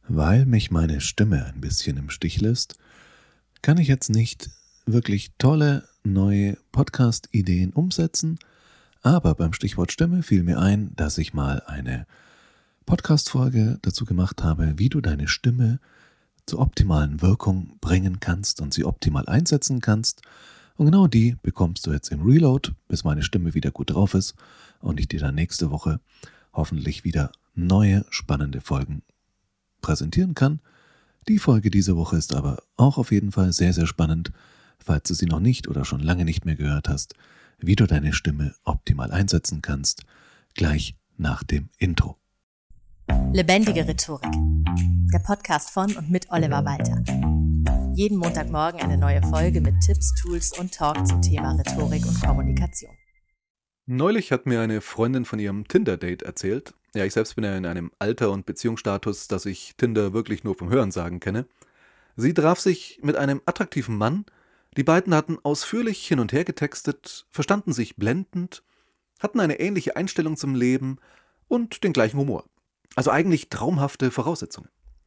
Weil mich meine Stimme ein bisschen im Stich lässt, kann ich jetzt nicht wirklich tolle neue Podcast-Ideen umsetzen, aber beim Stichwort Stimme fiel mir ein, dass ich mal eine Podcast-Folge dazu gemacht habe, wie du deine Stimme zur optimalen Wirkung bringen kannst und sie optimal einsetzen kannst. Und genau die bekommst du jetzt im Reload, bis meine Stimme wieder gut drauf ist und ich dir dann nächste Woche hoffentlich wieder neue spannende Folgen präsentieren kann. Die Folge diese Woche ist aber auch auf jeden Fall sehr, sehr spannend, falls du sie noch nicht oder schon lange nicht mehr gehört hast, wie du deine Stimme optimal einsetzen kannst, gleich nach dem Intro. Lebendige Rhetorik, der Podcast von und mit Oliver Walter. Jeden Montagmorgen eine neue Folge mit Tipps, Tools und Talk zum Thema Rhetorik und Kommunikation. Neulich hat mir eine Freundin von ihrem Tinder-Date erzählt. Ja, ich selbst bin ja in einem Alter und Beziehungsstatus, dass ich Tinder wirklich nur vom Hörensagen kenne. Sie traf sich mit einem attraktiven Mann. Die beiden hatten ausführlich hin und her getextet, verstanden sich blendend, hatten eine ähnliche Einstellung zum Leben und den gleichen Humor. Also eigentlich traumhafte Voraussetzungen.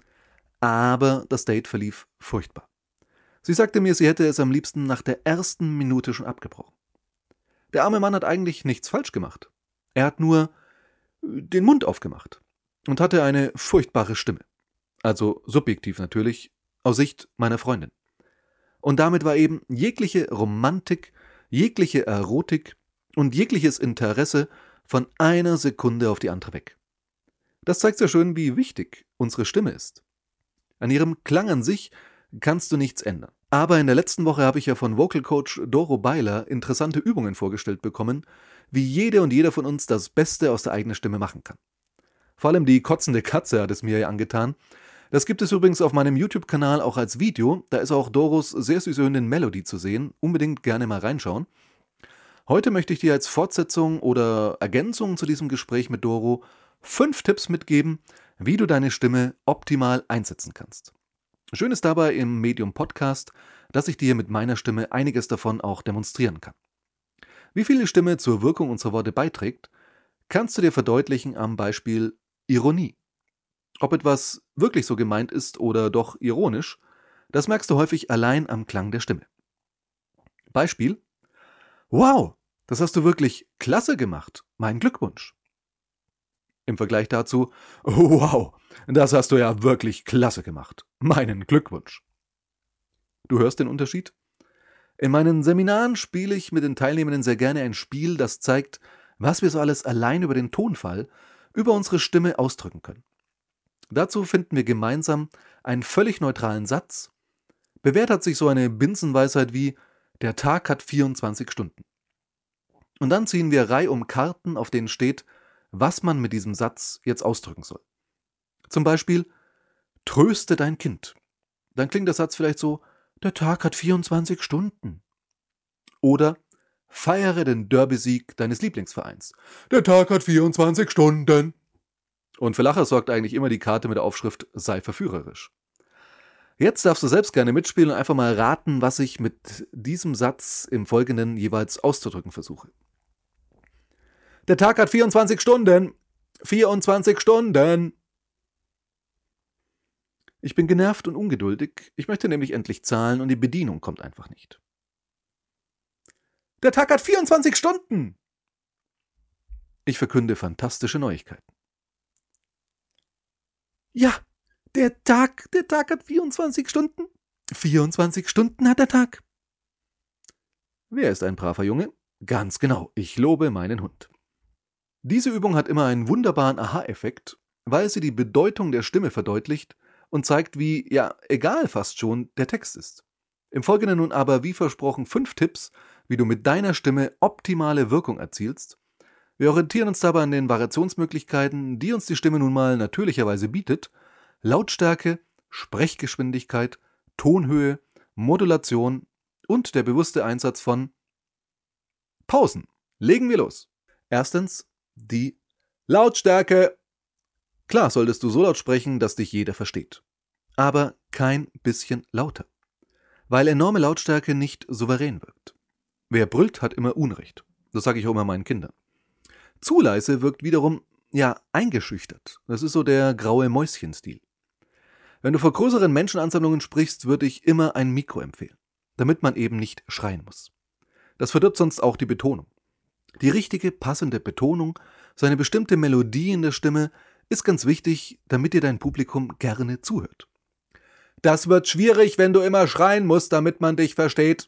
Aber das Date verlief furchtbar. Sie sagte mir, sie hätte es am liebsten nach der ersten Minute schon abgebrochen. Der arme Mann hat eigentlich nichts falsch gemacht. Er hat nur den Mund aufgemacht und hatte eine furchtbare Stimme. Also subjektiv natürlich, aus Sicht meiner Freundin. Und damit war eben jegliche Romantik, jegliche Erotik und jegliches Interesse von einer Sekunde auf die andere weg. Das zeigt sehr schön, wie wichtig unsere Stimme ist. An ihrem Klang an sich kannst du nichts ändern. Aber in der letzten Woche habe ich ja von Vocal Coach Doro Beiler interessante Übungen vorgestellt bekommen, wie jede und jeder von uns das Beste aus der eigenen Stimme machen kann. Vor allem die kotzende Katze hat es mir ja angetan. Das gibt es übrigens auf meinem YouTube-Kanal auch als Video. Da ist auch Doros sehr süße Hündin Melody zu sehen. Unbedingt gerne mal reinschauen. Heute möchte ich dir als Fortsetzung oder Ergänzung zu diesem Gespräch mit Doro 5 Tipps mitgeben, wie du deine Stimme optimal einsetzen kannst. Schön ist dabei im Medium Podcast, dass ich dir mit meiner Stimme einiges davon auch demonstrieren kann. Wie viel die Stimme zur Wirkung unserer Worte beiträgt, kannst du dir verdeutlichen am Beispiel Ironie. Ob etwas wirklich so gemeint ist oder doch ironisch, das merkst du häufig allein am Klang der Stimme. Beispiel: Wow, das hast du wirklich klasse gemacht. Mein Glückwunsch. Im Vergleich dazu: Wow, das hast du ja wirklich klasse gemacht. Meinen Glückwunsch. Du hörst den Unterschied? In meinen Seminaren spiele ich mit den Teilnehmenden sehr gerne ein Spiel, das zeigt, was wir so alles allein über den Tonfall, über unsere Stimme ausdrücken können. Dazu finden wir gemeinsam einen völlig neutralen Satz. Bewährt hat sich so eine Binsenweisheit wie: Der Tag hat 24 Stunden. Und dann ziehen wir reihum Karten, auf denen steht, was man mit diesem Satz jetzt ausdrücken soll. Zum Beispiel: Tröste dein Kind. Dann klingt der Satz vielleicht so: Der Tag hat 24 Stunden. Oder: Feiere den Derby-Sieg deines Lieblingsvereins. Der Tag hat 24 Stunden. Und für Lacher sorgt eigentlich immer die Karte mit der Aufschrift: Sei verführerisch. Jetzt darfst du selbst gerne mitspielen und einfach mal raten, was ich mit diesem Satz im Folgenden jeweils auszudrücken versuche. Der Tag hat 24 Stunden. 24 Stunden. Ich bin genervt und ungeduldig. Ich möchte nämlich endlich zahlen und die Bedienung kommt einfach nicht. Der Tag hat 24 Stunden. Ich verkünde fantastische Neuigkeiten. Ja, der Tag hat 24 Stunden. 24 Stunden hat der Tag. Wer ist ein braver Junge? Ganz genau, ich lobe meinen Hund. Diese Übung hat immer einen wunderbaren Aha-Effekt, weil sie die Bedeutung der Stimme verdeutlicht und zeigt, wie, ja, egal fast schon, der Text ist. Im Folgenden nun aber, wie versprochen, 5 Tipps, wie du mit deiner Stimme optimale Wirkung erzielst. Wir orientieren uns dabei an den Variationsmöglichkeiten, die uns die Stimme nun mal natürlicherweise bietet: Lautstärke, Sprechgeschwindigkeit, Tonhöhe, Modulation und der bewusste Einsatz von Pausen. Legen wir los. Erstens die Lautstärke. Klar solltest du so laut sprechen, dass dich jeder versteht. Aber kein bisschen lauter. Weil enorme Lautstärke nicht souverän wirkt. Wer brüllt, hat immer Unrecht. Das sage ich auch immer meinen Kindern. Zu leise wirkt wiederum, ja, eingeschüchtert. Das ist so der graue Mäuschen-Stil. Wenn du vor größeren Menschenansammlungen sprichst, würde ich immer ein Mikro empfehlen, damit man eben nicht schreien muss. Das verdirbt sonst auch die Betonung. Die richtige, passende Betonung, so eine bestimmte Melodie in der Stimme, ist ganz wichtig, damit dir dein Publikum gerne zuhört. Das wird schwierig, wenn du immer schreien musst, damit man dich versteht.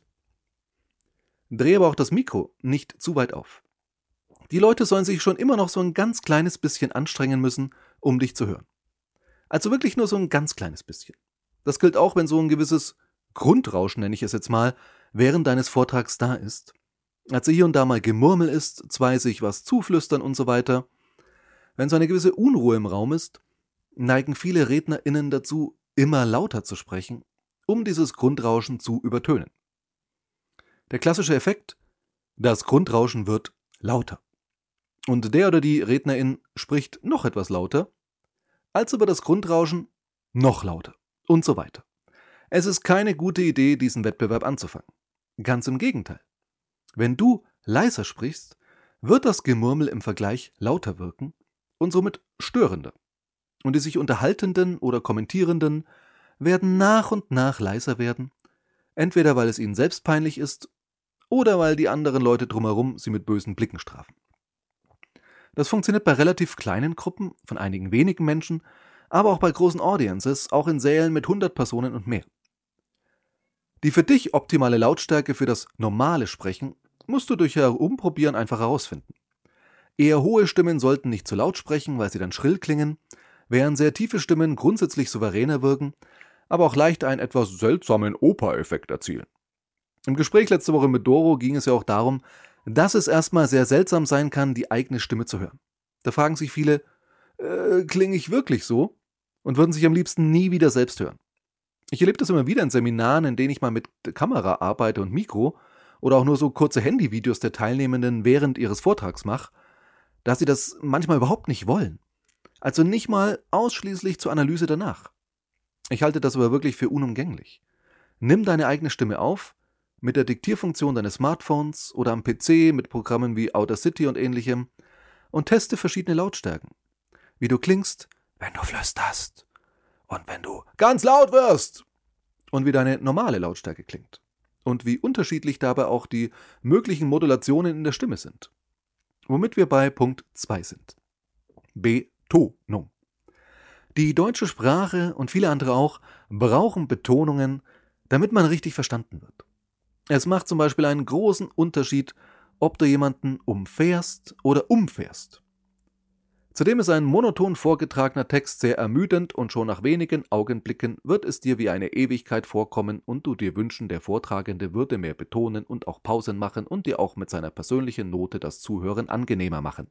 Dreh aber auch das Mikro nicht zu weit auf. Die Leute sollen sich schon immer noch so ein ganz kleines bisschen anstrengen müssen, um dich zu hören. Also wirklich nur so ein ganz kleines bisschen. Das gilt auch, wenn so ein gewisses Grundrauschen, nenne ich es jetzt mal, während deines Vortrags da ist. Also hier und da mal Gemurmel ist, zwei sich was zuflüstern und so weiter. Wenn so eine gewisse Unruhe im Raum ist, neigen viele RednerInnen dazu, immer lauter zu sprechen, um dieses Grundrauschen zu übertönen. Der klassische Effekt: das Grundrauschen wird lauter. Und der oder die Rednerin spricht noch etwas lauter, als über das Grundrauschen noch lauter und so weiter. Es ist keine gute Idee, diesen Wettbewerb anzufangen. Ganz im Gegenteil. Wenn du leiser sprichst, wird das Gemurmel im Vergleich lauter wirken und somit störender. Und die sich Unterhaltenden oder Kommentierenden werden nach und nach leiser werden, entweder weil es ihnen selbst peinlich ist oder weil die anderen Leute drumherum sie mit bösen Blicken strafen. Das funktioniert bei relativ kleinen Gruppen von einigen wenigen Menschen, aber auch bei großen Audiences, auch in Sälen mit 100 Personen und mehr. Die für dich optimale Lautstärke für das normale Sprechen musst du durch Herumprobieren einfach herausfinden. Eher hohe Stimmen sollten nicht zu laut sprechen, weil sie dann schrill klingen, während sehr tiefe Stimmen grundsätzlich souveräner wirken, aber auch leicht einen etwas seltsamen Oper-Effekt erzielen. Im Gespräch letzte Woche mit Doro ging es ja auch darum, dass es erstmal sehr seltsam sein kann, die eigene Stimme zu hören. Da fragen sich viele, klinge ich wirklich so? Und würden sich am liebsten nie wieder selbst hören. Ich erlebe das immer wieder in Seminaren, in denen ich mal mit Kamera arbeite und Mikro oder auch nur so kurze Handyvideos der Teilnehmenden während ihres Vortrags mache, dass sie das manchmal überhaupt nicht wollen. Also nicht mal ausschließlich zur Analyse danach. Ich halte das aber wirklich für unumgänglich. Nimm deine eigene Stimme auf, mit der Diktierfunktion deines Smartphones oder am PC mit Programmen wie Audacity und ähnlichem und teste verschiedene Lautstärken. Wie du klingst, wenn du flüsterst und wenn du ganz laut wirst und wie deine normale Lautstärke klingt und wie unterschiedlich dabei auch die möglichen Modulationen in der Stimme sind. Womit wir bei Punkt 2 sind. Betonung. Die deutsche Sprache und viele andere auch brauchen Betonungen, damit man richtig verstanden wird. Es macht zum Beispiel einen großen Unterschied, ob du jemanden umfährst oder umfährst. Zudem ist ein monoton vorgetragener Text sehr ermüdend und schon nach wenigen Augenblicken wird es dir wie eine Ewigkeit vorkommen und du dir wünschen, der Vortragende würde mehr betonen und auch Pausen machen und dir auch mit seiner persönlichen Note das Zuhören angenehmer machen.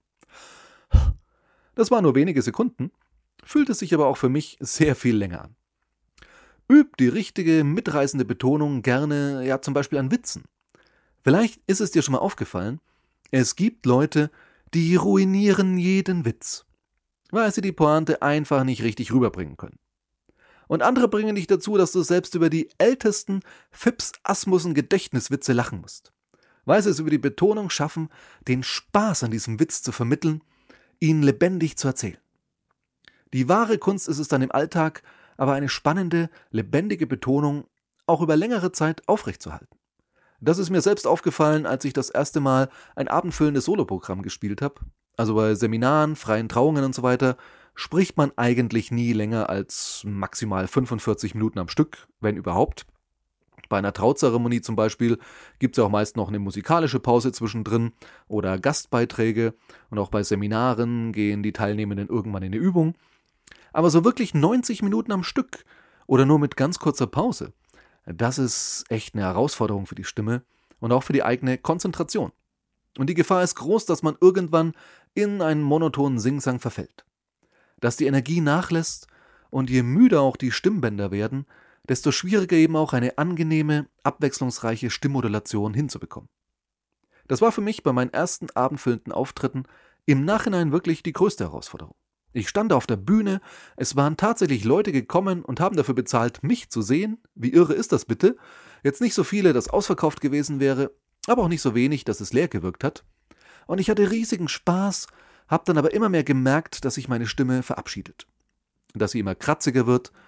Das waren nur wenige Sekunden, fühlte sich aber auch für mich sehr viel länger an. Üb die richtige, mitreißende Betonung gerne, ja zum Beispiel an Witzen. Vielleicht ist es dir schon mal aufgefallen, es gibt Leute, die ruinieren jeden Witz, weil sie die Pointe einfach nicht richtig rüberbringen können. Und andere bringen dich dazu, dass du selbst über die ältesten Fips-Asmussen-Gedächtniswitze lachen musst, weil sie es über die Betonung schaffen, den Spaß an diesem Witz zu vermitteln, ihn lebendig zu erzählen. Die wahre Kunst ist es dann im Alltag, aber eine spannende, lebendige Betonung auch über längere Zeit aufrechtzuerhalten. Das ist mir selbst aufgefallen, als ich das erste Mal ein abendfüllendes Soloprogramm gespielt habe. Also bei Seminaren, freien Trauungen und so weiter spricht man eigentlich nie länger als maximal 45 Minuten am Stück, wenn überhaupt. Bei einer Trauzeremonie zum Beispiel gibt es ja auch meist noch eine musikalische Pause zwischendrin oder Gastbeiträge und auch bei Seminaren gehen die Teilnehmenden irgendwann in eine Übung. Aber so wirklich 90 Minuten am Stück oder nur mit ganz kurzer Pause, das ist echt eine Herausforderung für die Stimme und auch für die eigene Konzentration. Und die Gefahr ist groß, dass man irgendwann in einen monotonen Singsang verfällt. Dass die Energie nachlässt und je müder auch die Stimmbänder werden, desto schwieriger eben auch eine angenehme, abwechslungsreiche Stimmmodulation hinzubekommen. Das war für mich bei meinen ersten abendfüllenden Auftritten im Nachhinein wirklich die größte Herausforderung. Ich stand auf der Bühne, es waren tatsächlich Leute gekommen und haben dafür bezahlt, mich zu sehen. Wie irre ist das bitte? Jetzt nicht so viele, dass ausverkauft gewesen wäre, aber auch nicht so wenig, dass es leer gewirkt hat. Und ich hatte riesigen Spaß, habe dann aber immer mehr gemerkt, dass sich meine Stimme verabschiedet. Dass sie immer kratziger wird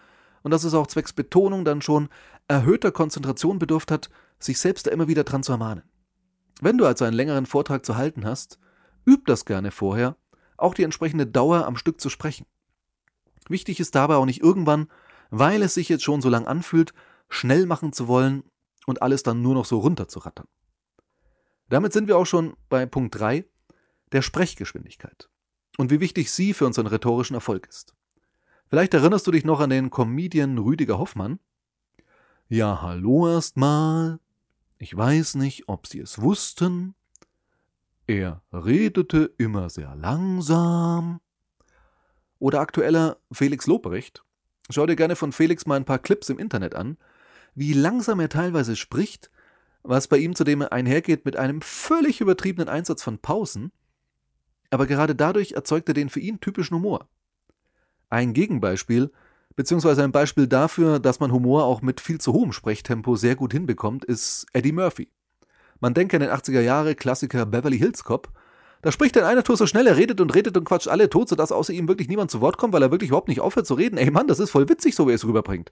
und dass es auch zwecks Betonung dann schon erhöhter Konzentration bedurft hat, sich selbst da immer wieder dran zu ermahnen. Wenn du also einen längeren Vortrag zu halten hast, üb das gerne vorher, auch die entsprechende Dauer am Stück zu sprechen. Wichtig ist dabei auch nicht irgendwann, weil es sich jetzt schon so lang anfühlt, schnell machen zu wollen und alles dann nur noch so runterzurattern. Damit sind wir auch schon bei Punkt 3, der Sprechgeschwindigkeit und wie wichtig sie für unseren rhetorischen Erfolg ist. Vielleicht erinnerst du dich noch an den Comedian Rüdiger Hoffmann. Ja, hallo erstmal. Ich weiß nicht, ob Sie es wussten. Er redete immer sehr langsam. Oder aktueller Felix Lobrecht. Schau dir gerne von Felix mal ein paar Clips im Internet an, wie langsam er teilweise spricht, was bei ihm zudem einhergeht mit einem völlig übertriebenen Einsatz von Pausen, aber gerade dadurch erzeugt er den für ihn typischen Humor. Ein Gegenbeispiel, beziehungsweise ein Beispiel dafür, dass man Humor auch mit viel zu hohem Sprechtempo sehr gut hinbekommt, ist Eddie Murphy. Man denke an den 80er-Jahre-Klassiker Beverly Hills Cop. Da spricht er in einer Tour so schnell, er redet und quatscht alle tot, sodass außer ihm wirklich niemand zu Wort kommt, weil er wirklich überhaupt nicht aufhört zu reden. Ey Mann, das ist voll witzig, so wie er es rüberbringt.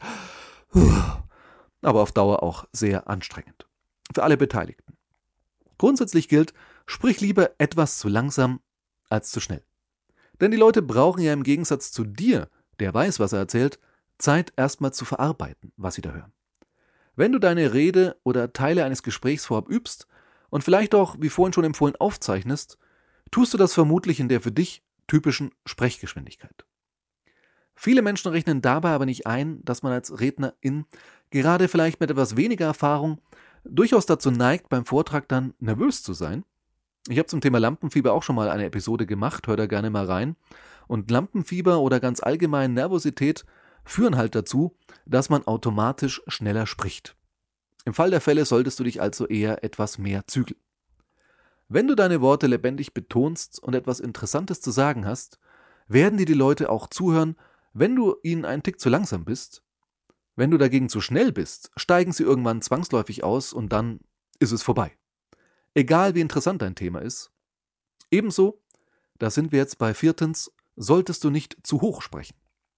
Aber auf Dauer auch sehr anstrengend. Für alle Beteiligten. Grundsätzlich gilt, sprich lieber etwas zu langsam als zu schnell. Denn die Leute brauchen ja im Gegensatz zu dir, der weiß, was er erzählt, Zeit erstmal zu verarbeiten, was sie da hören. Wenn du deine Rede oder Teile eines Gesprächs vorab übst und vielleicht auch, wie vorhin schon empfohlen, aufzeichnest, tust du das vermutlich in der für dich typischen Sprechgeschwindigkeit. Viele Menschen rechnen dabei aber nicht ein, dass man als Rednerin gerade vielleicht mit etwas weniger Erfahrung durchaus dazu neigt, beim Vortrag dann nervös zu sein. Ich habe zum Thema Lampenfieber auch schon mal eine Episode gemacht, hör da gerne mal rein. Und Lampenfieber oder ganz allgemein Nervosität führen halt dazu, dass man automatisch schneller spricht. Im Fall der Fälle solltest du dich also eher etwas mehr zügeln. Wenn du deine Worte lebendig betonst und etwas Interessantes zu sagen hast, werden dir die Leute auch zuhören, wenn du ihnen einen Tick zu langsam bist. Wenn du dagegen zu schnell bist, steigen sie irgendwann zwangsläufig aus und dann ist es vorbei. Egal wie interessant dein Thema ist. Ebenso, da sind wir jetzt bei 4, solltest du nicht zu hoch sprechen.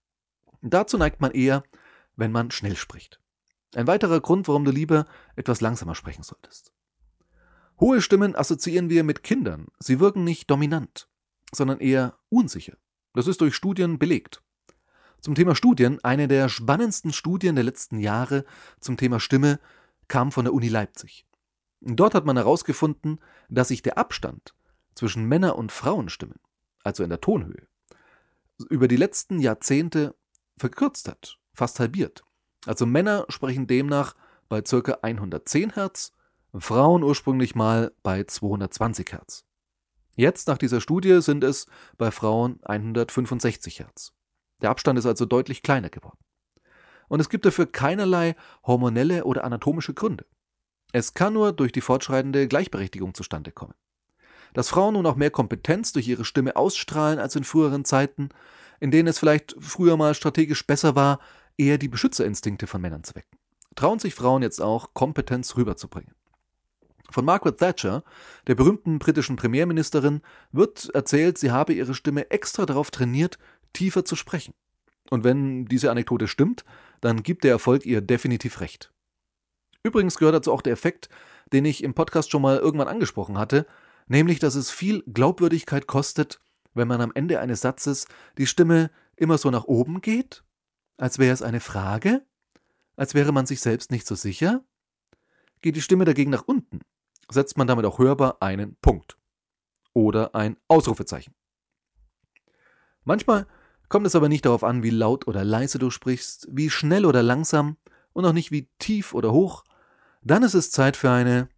Dazu neigt man eher, wenn man schnell spricht. Ein weiterer Grund, warum du lieber etwas langsamer sprechen solltest. Hohe Stimmen assoziieren wir mit Kindern. Sie wirken nicht dominant, sondern eher unsicher. Das ist durch Studien belegt. Zum Thema Studien, eine der spannendsten Studien der letzten Jahre zum Thema Stimme kam von der Uni Leipzig. Dort hat man herausgefunden, dass sich der Abstand zwischen Männer- und Frauenstimmen, also in der Tonhöhe, über die letzten Jahrzehnte verkürzt hat, fast halbiert. Also Männer sprechen demnach bei ca. 110 Hertz, Frauen ursprünglich mal bei 220 Hertz. Jetzt nach dieser Studie sind es bei Frauen 165 Hertz. Der Abstand ist also deutlich kleiner geworden. Und es gibt dafür keinerlei hormonelle oder anatomische Gründe. Es kann nur durch die fortschreitende Gleichberechtigung zustande kommen. Dass Frauen nun auch mehr Kompetenz durch ihre Stimme ausstrahlen als in früheren Zeiten, in denen es vielleicht früher mal strategisch besser war, eher die Beschützerinstinkte von Männern zu wecken. Trauen sich Frauen jetzt auch, Kompetenz rüberzubringen. Von Margaret Thatcher, der berühmten britischen Premierministerin, wird erzählt, sie habe ihre Stimme extra darauf trainiert, tiefer zu sprechen. Und wenn diese Anekdote stimmt, dann gibt der Erfolg ihr definitiv recht. Übrigens gehört dazu auch der Effekt, den ich im Podcast schon mal irgendwann angesprochen hatte, nämlich, dass es viel Glaubwürdigkeit kostet, wenn man am Ende eines Satzes die Stimme immer so nach oben geht, als wäre es eine Frage, als wäre man sich selbst nicht so sicher. Geht die Stimme dagegen nach unten, setzt man damit auch hörbar einen Punkt oder ein Ausrufezeichen. Manchmal kommt es aber nicht darauf an, wie laut oder leise du sprichst, wie schnell oder langsam und auch nicht wie tief oder hoch. Dann ist es Zeit für eine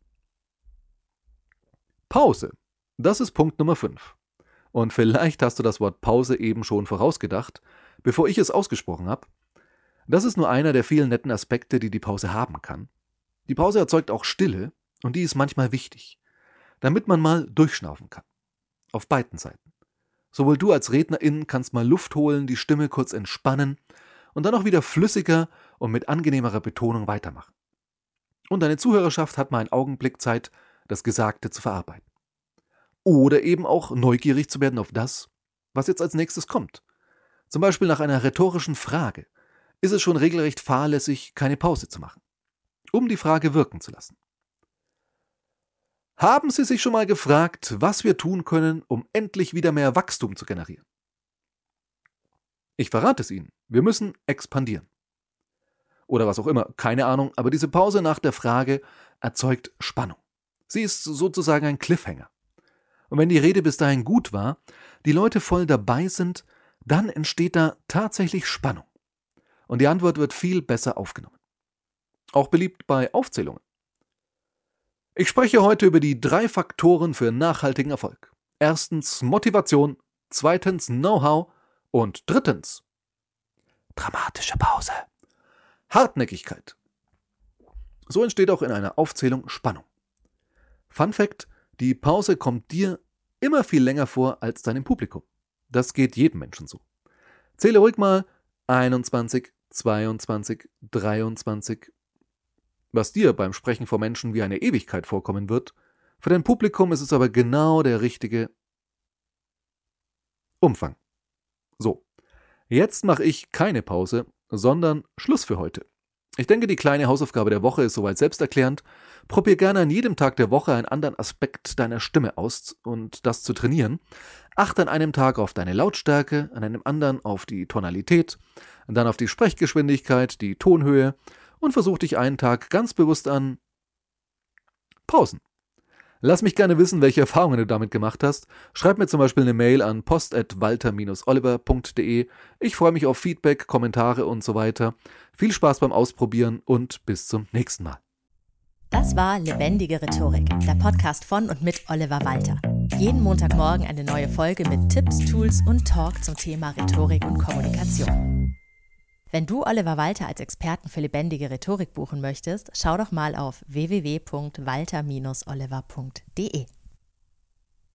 Pause. Das ist Punkt Nummer 5. Und vielleicht hast du das Wort Pause eben schon vorausgedacht, bevor ich es ausgesprochen habe. Das ist nur einer der vielen netten Aspekte, die die Pause haben kann. Die Pause erzeugt auch Stille und die ist manchmal wichtig, damit man mal durchschnaufen kann. Auf beiden Seiten. Sowohl du als Rednerin kannst mal Luft holen, die Stimme kurz entspannen und dann auch wieder flüssiger und mit angenehmerer Betonung weitermachen. Und deine Zuhörerschaft hat mal einen Augenblick Zeit, das Gesagte zu verarbeiten. Oder eben auch neugierig zu werden auf das, was jetzt als nächstes kommt. Zum Beispiel nach einer rhetorischen Frage ist es schon regelrecht fahrlässig, keine Pause zu machen, um die Frage wirken zu lassen. Haben Sie sich schon mal gefragt, was wir tun können, um endlich wieder mehr Wachstum zu generieren? Ich verrate es Ihnen, wir müssen expandieren. Oder was auch immer, keine Ahnung, aber diese Pause nach der Frage erzeugt Spannung. Sie ist sozusagen ein Cliffhanger. Und wenn die Rede bis dahin gut war, die Leute voll dabei sind, dann entsteht da tatsächlich Spannung. Und die Antwort wird viel besser aufgenommen. Auch beliebt bei Aufzählungen. Ich spreche heute über die 3 Faktoren für nachhaltigen Erfolg. 1. Motivation, 2. Know-how und 3. dramatische Pause. Hartnäckigkeit. So entsteht auch in einer Aufzählung Spannung. Fun Fact: Die Pause kommt dir immer viel länger vor als deinem Publikum. Das geht jedem Menschen so. Zähle ruhig mal 21, 22, 23. Was dir beim Sprechen vor Menschen wie eine Ewigkeit vorkommen wird, für dein Publikum ist es aber genau der richtige Umfang. So, jetzt mache ich keine Pause, sondern Schluss für heute. Ich denke, die kleine Hausaufgabe der Woche ist soweit selbsterklärend. Probier gerne an jedem Tag der Woche einen anderen Aspekt deiner Stimme aus und das zu trainieren. Achte an einem Tag auf deine Lautstärke, an einem anderen auf die Tonalität, dann auf die Sprechgeschwindigkeit, die Tonhöhe und versuch dich einen Tag ganz bewusst an Pausen. Lass mich gerne wissen, welche Erfahrungen du damit gemacht hast. Schreib mir zum Beispiel eine Mail an post@walter-oliver.de. Ich freue mich auf Feedback, Kommentare und so weiter. Viel Spaß beim Ausprobieren und bis zum nächsten Mal. Das war Lebendige Rhetorik, der Podcast von und mit Oliver Walter. Jeden Montagmorgen eine neue Folge mit Tipps, Tools und Talk zum Thema Rhetorik und Kommunikation. Wenn du Oliver Walter als Experten für lebendige Rhetorik buchen möchtest, schau doch mal auf www.walter-oliver.de.